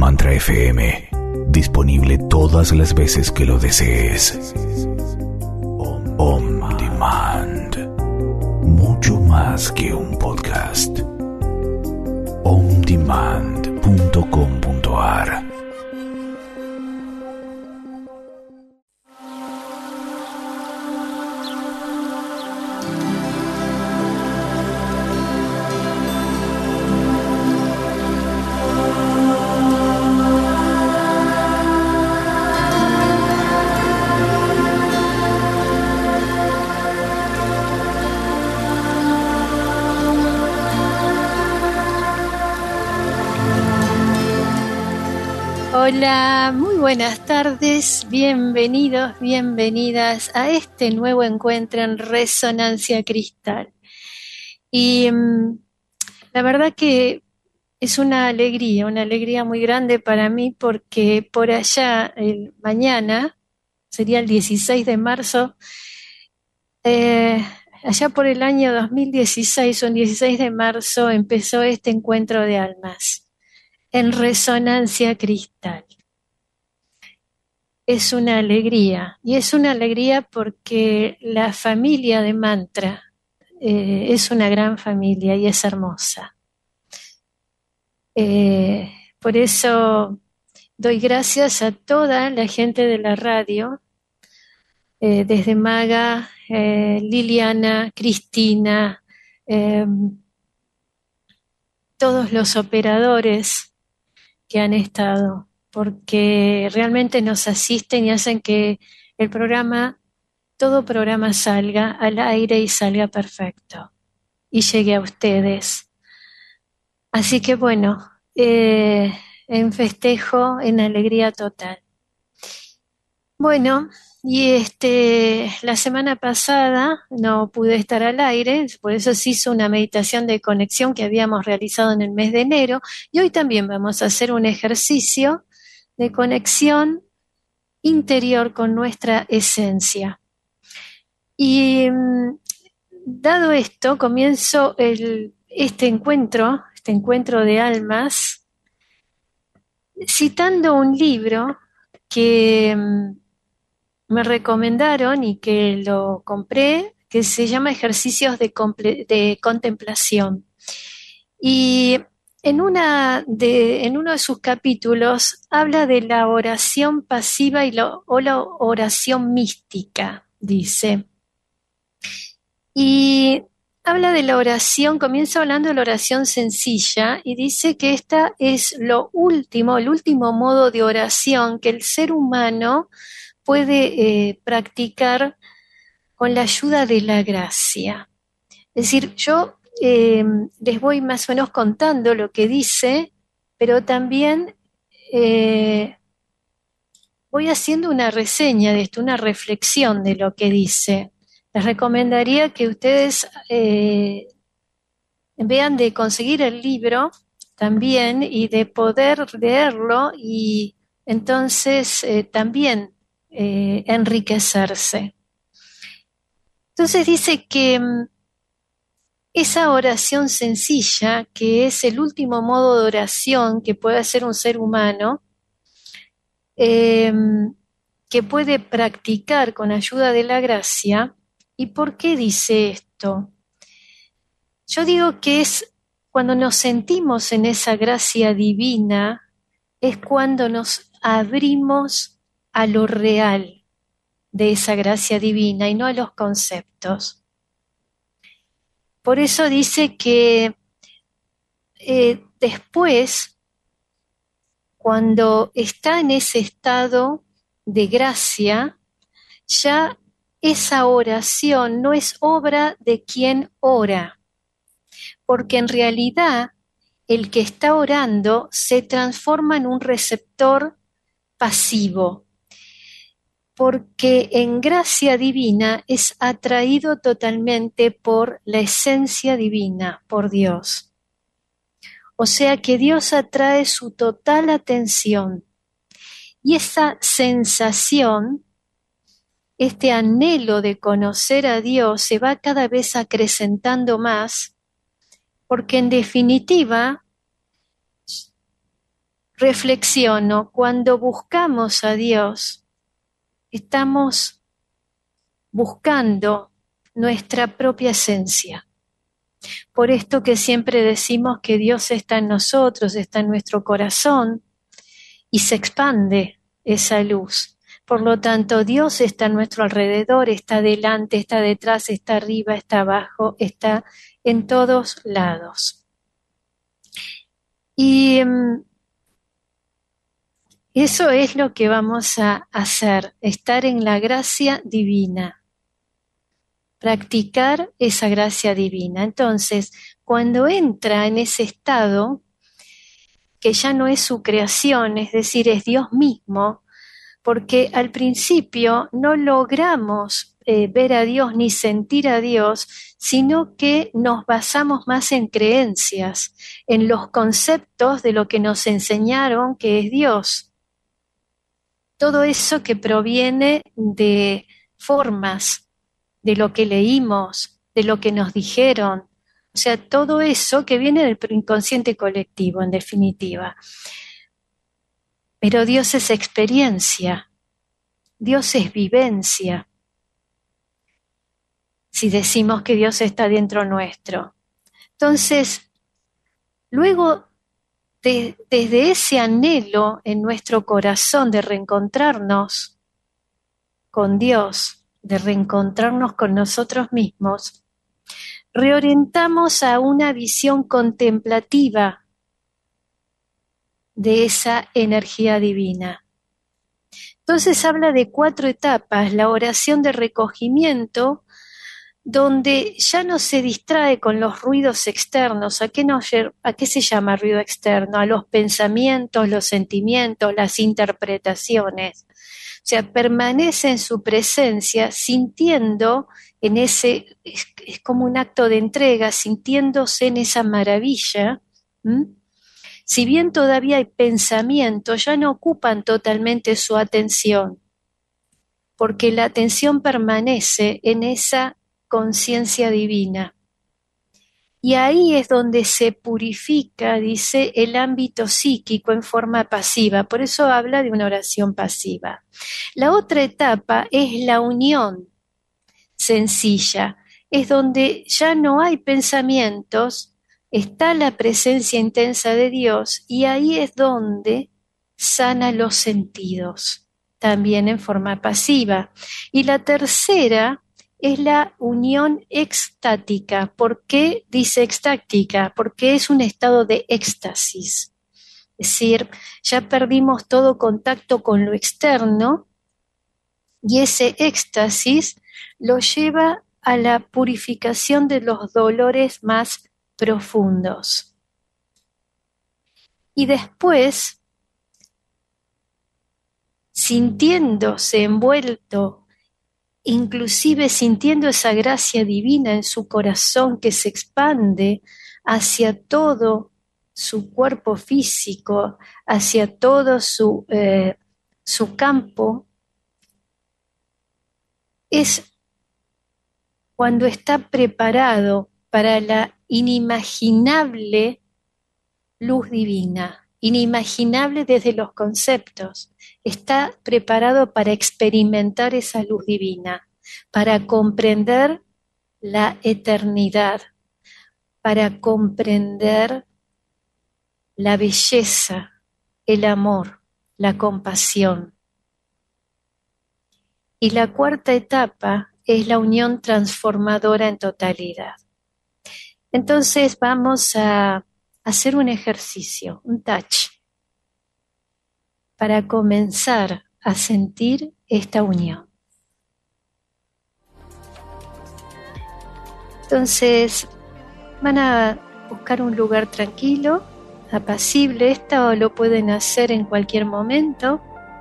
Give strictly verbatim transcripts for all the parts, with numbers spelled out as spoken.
Mantra F M, disponible todas las veces que lo desees. On Demand, mucho más que un podcast. on demand punto com punto a r. Hola, muy buenas tardes, bienvenidos, bienvenidas a este nuevo encuentro en Resonancia Cristal. Y um, la verdad que es una alegría, una alegría muy grande para mí porque por allá, el, mañana, sería el dieciséis de marzo, eh, allá por el año dos mil dieciséis, un dieciséis de marzo, empezó este encuentro de almas en Resonancia Cristal. Es una alegría, y es una alegría porque la familia de Mantra eh, es una gran familia y es hermosa. Eh, por eso doy gracias a toda la gente de la radio, eh, desde Maga, eh, Liliana, Cristina, eh, todos los operadores que han estado, porque realmente nos asisten y hacen que el programa, todo programa salga al aire y salga perfecto y llegue a ustedes. Así que bueno, eh, en festejo, en alegría total. Bueno, y este, la semana pasada no pude estar al aire, por eso se hizo una meditación de conexión que habíamos realizado en el mes de enero, y hoy también vamos a hacer un ejercicio de conexión interior con nuestra esencia. Y dado esto, comienzo el, este encuentro, este encuentro de almas, citando un libro que me recomendaron y que lo compré, que se llama Ejercicios de, comple- de Contemplación. Y en, una de, en uno de sus capítulos habla de la oración pasiva y la, o la oración mística, dice. Y habla de la oración, comienza hablando de la oración sencilla y dice que esta es lo último, el último modo de oración que el ser humano puede eh, practicar con la ayuda de la gracia. Es decir, yo eh, les voy más o menos contando lo que dice, pero también eh, voy haciendo una reseña de esto, una reflexión de lo que dice. Les recomendaría que ustedes eh, vean de conseguir el libro también y de poder leerlo y entonces eh, también eh, enriquecerse. Entonces dice que mm, esa oración sencilla, que es el último modo de oración que puede hacer un ser humano, eh, que puede practicar con ayuda de la gracia. ¿Y por qué dice esto? Yo digo que es cuando nos sentimos en esa gracia divina, es cuando nos abrimos a lo real de esa gracia divina y no a los conceptos. Por eso dice que eh, después, cuando está en ese estado de gracia, ya esa oración no es obra de quien ora, porque en realidad el que está orando se transforma en un receptor pasivo, porque en gracia divina es atraído totalmente por la esencia divina, por Dios. O sea que Dios atrae su total atención y esa sensación, este anhelo de conocer a Dios se va cada vez acrecentando más, porque en definitiva reflexiono, cuando buscamos a Dios, estamos buscando nuestra propia esencia. Por esto que siempre decimos que Dios está en nosotros, está en nuestro corazón y se expande esa luz. Por lo tanto, Dios está a nuestro alrededor, está delante, está detrás, está arriba, está abajo, está en todos lados. Y um, eso es lo que vamos a hacer, estar en la gracia divina, practicar esa gracia divina. Entonces, cuando entra en ese estado, que ya no es su creación, es decir, es Dios mismo, porque al principio no logramos eh, ver a Dios ni sentir a Dios, sino que nos basamos más en creencias, en los conceptos de lo que nos enseñaron que es Dios. Todo eso que proviene de formas, de lo que leímos, de lo que nos dijeron, o sea, todo eso que viene del inconsciente colectivo, en definitiva. Pero Dios es experiencia, Dios es vivencia. Si decimos que Dios está dentro nuestro. Entonces, luego de, desde ese anhelo en nuestro corazón de reencontrarnos con Dios, de reencontrarnos con nosotros mismos, reorientamos a una visión contemplativa de esa energía divina. Entonces habla de cuatro etapas: la oración de recogimiento, donde ya no se distrae con los ruidos externos. ¿A qué, nos, ¿A qué se llama ruido externo? A los pensamientos, los sentimientos, las interpretaciones. O sea, permanece en su presencia, sintiendo en ese, es, es como un acto de entrega, sintiéndose en esa maravilla. ¿Mm? Si bien todavía hay pensamientos, ya no ocupan totalmente su atención, porque la atención permanece en esa conciencia divina. Y ahí es donde se purifica, dice, el ámbito psíquico en forma pasiva. Por eso habla de una oración pasiva. La otra etapa es la unión sencilla. Es donde ya no hay pensamientos, está la presencia intensa de Dios, y ahí es donde sana los sentidos, también en forma pasiva. Y la tercera es la unión extática. ¿Por qué dice extática? Porque es un estado de éxtasis. Es decir, ya perdimos todo contacto con lo externo y ese éxtasis lo lleva a la purificación de los dolores más profundos. Y después, sintiéndose envuelto, inclusive sintiendo esa gracia divina en su corazón que se expande hacia todo su cuerpo físico, hacia todo su, eh, su campo, es cuando está preparado para la inimaginable luz divina, inimaginable desde los conceptos. Está preparado para experimentar esa luz divina, para comprender la eternidad, para comprender la belleza, el amor, la compasión. Y la cuarta etapa es la unión transformadora en totalidad. Entonces vamos a hacer un ejercicio, un touch, para comenzar a sentir esta unión. Entonces van a buscar un lugar tranquilo, apacible. Esto lo pueden hacer en cualquier momento,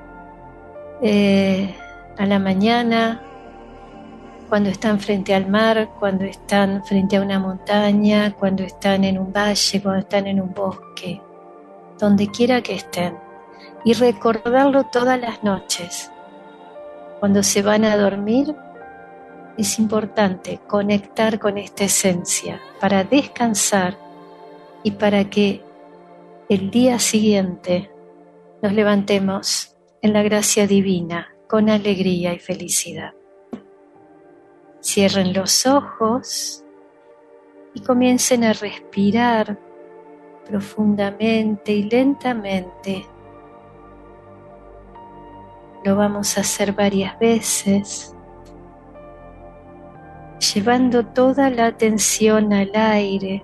eh, a la mañana, cuando están frente al mar, cuando están frente a una montaña, cuando están en un valle, cuando están en un bosque, donde quiera que estén. Y recordarlo todas las noches. Cuando se van a dormir, es importante conectar con esta esencia para descansar y para que el día siguiente nos levantemos en la gracia divina con alegría y felicidad. Cierren los ojos y comiencen a respirar profundamente y lentamente. Lo vamos a hacer varias veces, llevando toda la atención al aire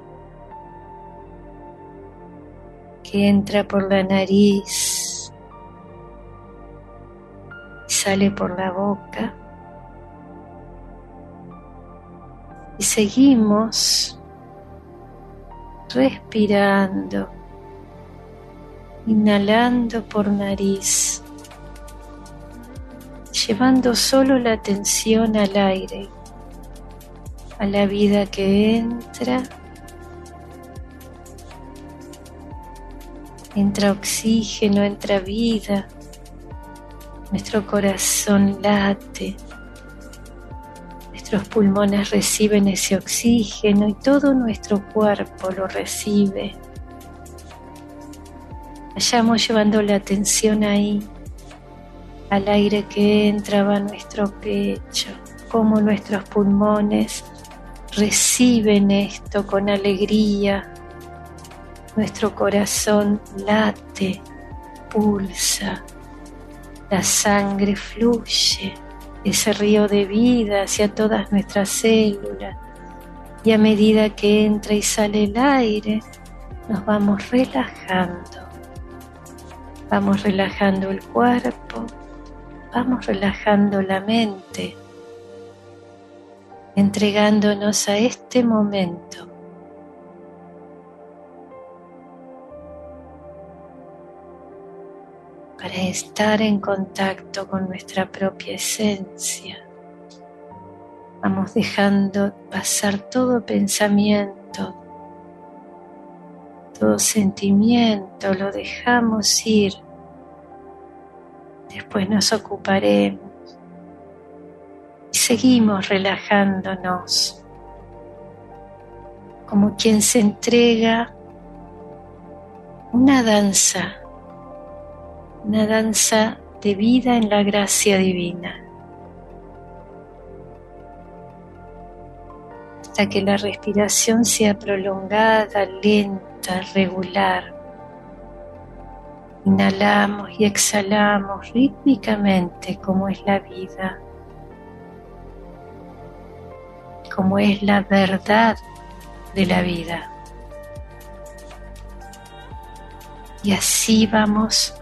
que entra por la nariz y sale por la boca. Y seguimos respirando, inhalando por nariz, llevando solo la atención al aire, a la vida que entra, entra oxígeno, entra vida, nuestro corazón late, nuestros pulmones reciben ese oxígeno y todo nuestro cuerpo lo recibe. Vayamos llevando la atención ahí, al aire que entra va a nuestro pecho, cómo nuestros pulmones reciben esto con alegría. Nuestro corazón late, pulsa, la sangre fluye, ese río de vida hacia todas nuestras células, y a medida que entra y sale el aire, nos vamos relajando. Vamos relajando el cuerpo, vamos relajando la mente, entregándonos a este momento. Para estar en contacto con nuestra propia esencia. Vamos dejando pasar todo pensamiento, todo sentimiento, lo dejamos ir. Después nos ocuparemos y seguimos relajándonos, como quien se entrega una danza. Una danza de vida en la gracia divina, hasta que la respiración sea prolongada, lenta, regular. Inhalamos y exhalamos rítmicamente, como es la vida, como es la verdad de la vida. Y así vamos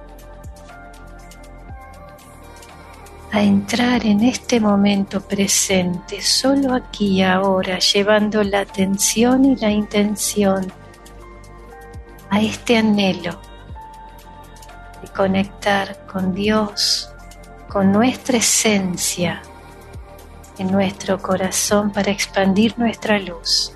a entrar en este momento presente, solo aquí y ahora, llevando la atención y la intención a este anhelo de conectar con Dios, con nuestra esencia, en nuestro corazón para expandir nuestra luz,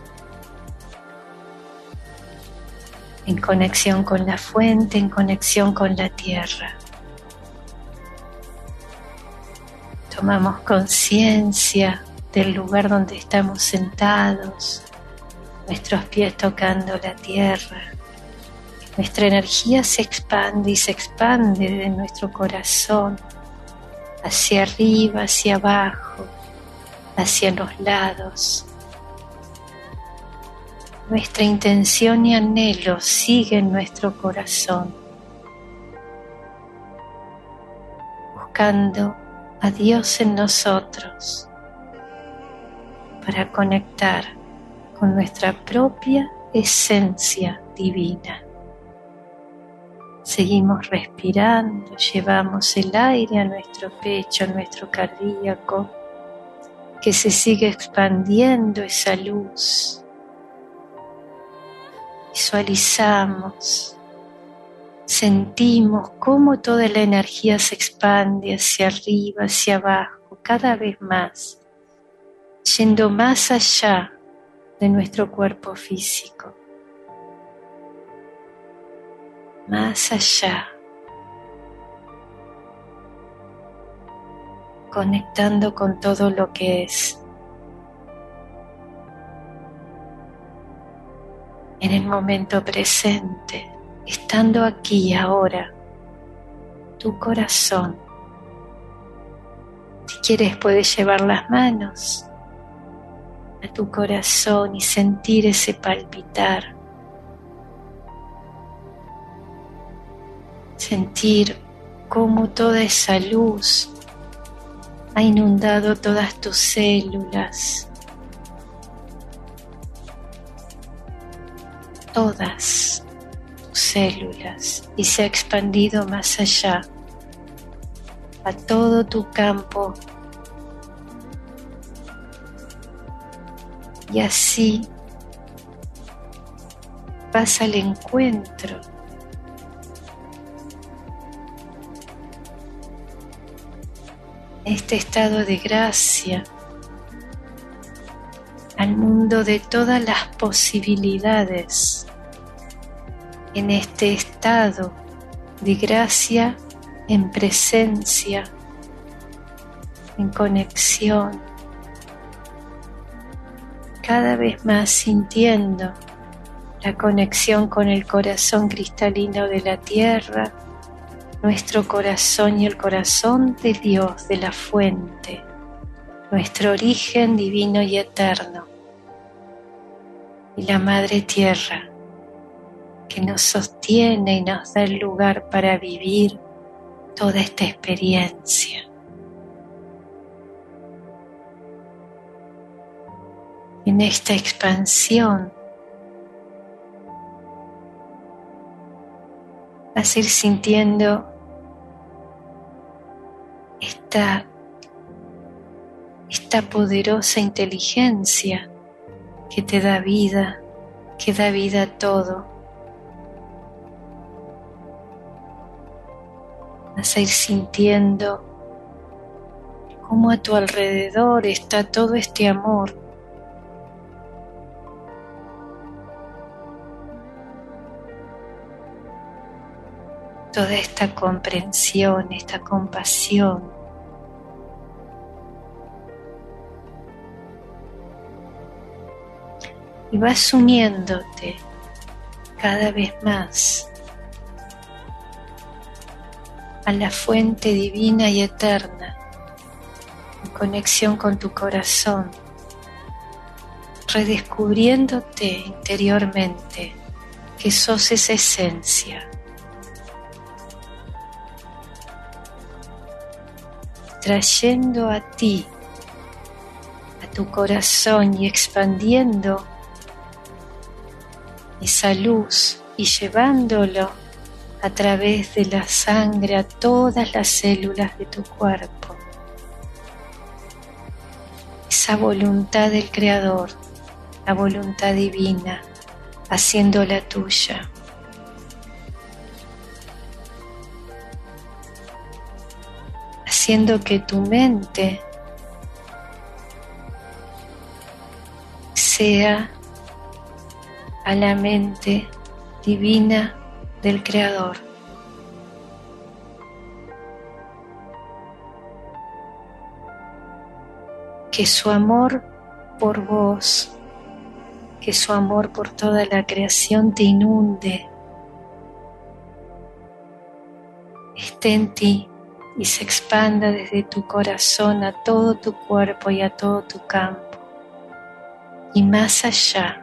en conexión con la fuente, en conexión con la tierra. Tomamos conciencia del lugar donde estamos sentados, nuestros pies tocando la tierra. Nuestra energía se expande y se expande de nuestro corazón hacia arriba, hacia abajo, hacia los lados. Nuestra intención y anhelo sigue en nuestro corazón, buscando a Dios en nosotros para conectar con nuestra propia esencia divina. Seguimos respirando, llevamos el aire a nuestro pecho, a nuestro cardíaco, que se sigue expandiendo esa luz. Visualizamos, sentimos cómo toda la energía se expande hacia arriba, hacia abajo, cada vez más, yendo más allá de nuestro cuerpo físico, más allá, conectando con todo lo que es. En el momento presente, estando aquí ahora, tu corazón. Si quieres, puedes llevar las manos a tu corazón y sentir ese palpitar. Sentir cómo toda esa luz ha inundado todas tus células, todas tus células, y se ha expandido más allá, a todo tu campo. Y así vas al encuentro este estado de gracia, al mundo de todas las posibilidades, en este estado de gracia, en presencia, en conexión, cada vez más sintiendo la conexión con el corazón cristalino de la tierra, nuestro corazón y el corazón de Dios, de la fuente, nuestro origen divino y eterno, y la Madre Tierra, que nos sostiene y nos da el lugar para vivir toda esta experiencia. En esta expansión vas a ir sintiendo esta, esta poderosa inteligencia que te da vida, que da vida a todo. Vas a ir sintiendo cómo a tu alrededor está todo este amor, toda esta comprensión, esta compasión. Y vas uniéndote cada vez más a la fuente divina y eterna, en conexión con tu corazón, redescubriéndote interiormente que sos esa esencia. Trayendo a ti, a tu corazón, y expandiendo esa luz y llevándolo a través de la sangre a todas las células de tu cuerpo. Esa voluntad del Creador, la voluntad divina, haciéndola tuya. Haciendo que tu mente sea a la mente divina del Creador. Que su amor por vos, que su amor por toda la creación te inunde, esté en ti y se expanda desde tu corazón a todo tu cuerpo y a todo tu campo, y más allá.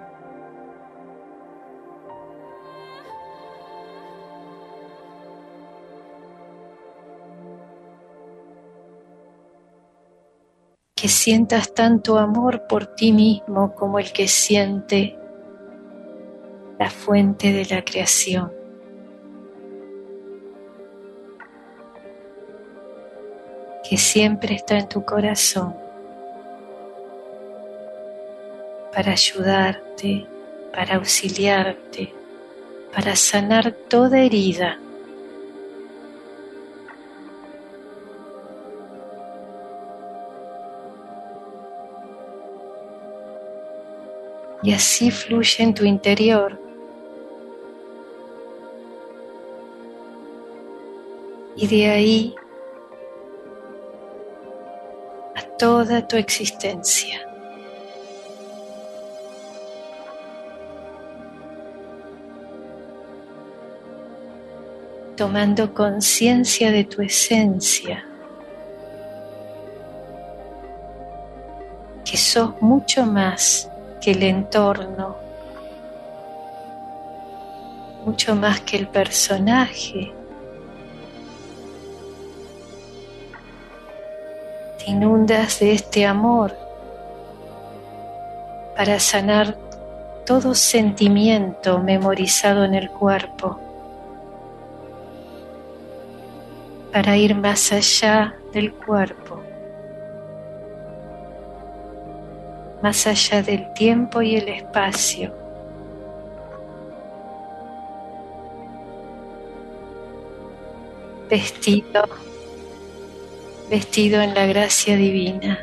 Que sientas tanto amor por ti mismo como el que siente la fuente de la creación. Que siempre está en tu corazón para ayudarte, para auxiliarte, para sanar toda herida. Y así fluye en tu interior. Y de ahí a toda tu existencia. tomando conciencia de tu esencia, que sos mucho más que el entorno, mucho más que el personaje. Te inundas de este amor para sanar todo sentimiento memorizado en el cuerpo, para ir más allá del cuerpo, más allá del tiempo y el espacio. Vestido, vestido en la gracia divina.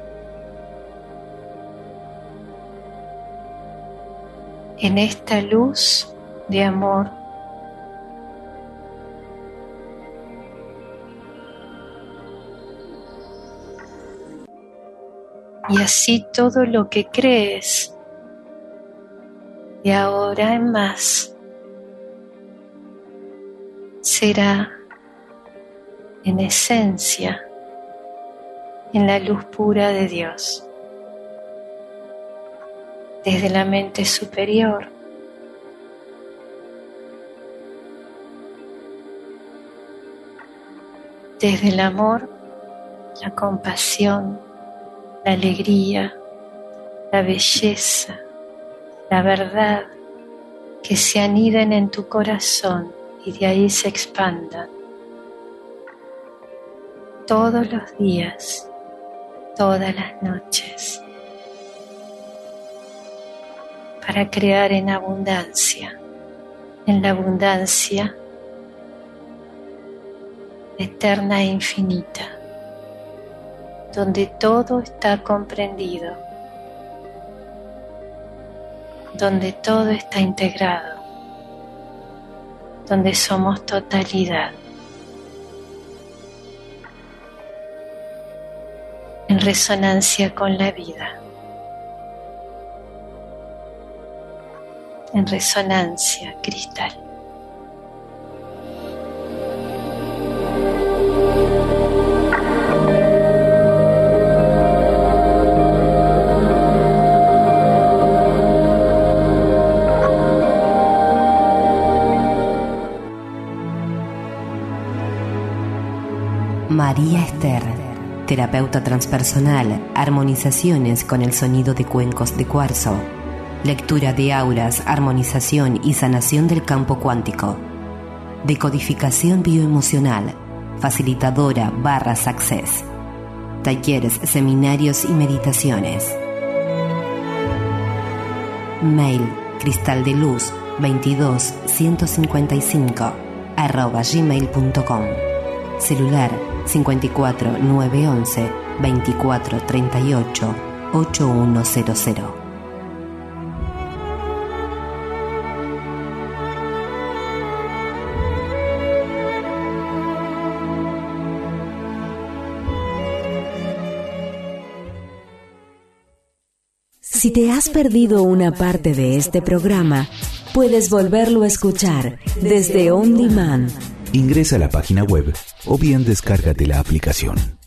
En esta luz de amor. Y así todo lo que crees, de ahora en más, será en esencia, en la luz pura de Dios, desde la mente superior, desde el amor, la compasión, la alegría, la belleza, la verdad, que se aniden en tu corazón y de ahí se expandan todos los días, todas las noches, para crear en abundancia, en la abundancia eterna e infinita, donde todo está comprendido, donde todo está integrado, donde somos totalidad, en resonancia con la vida, en resonancia cristal. María Esther, terapeuta transpersonal, armonizaciones con el sonido de cuencos de cuarzo, lectura de auras, armonización y sanación del campo cuántico, decodificación bioemocional, facilitadora barras access, talleres, seminarios y meditaciones. Mail cristaldeluz veintidós ciento cincuenta y cinco arroba gmail punto com. Celular cincuenta y cuatro nueve once veinticuatro treinta y ocho ochenta y cero. Si te has perdido una parte de este programa, puedes volverlo a escuchar desde On Demand. Ingresa a la página web o bien descárgate la aplicación.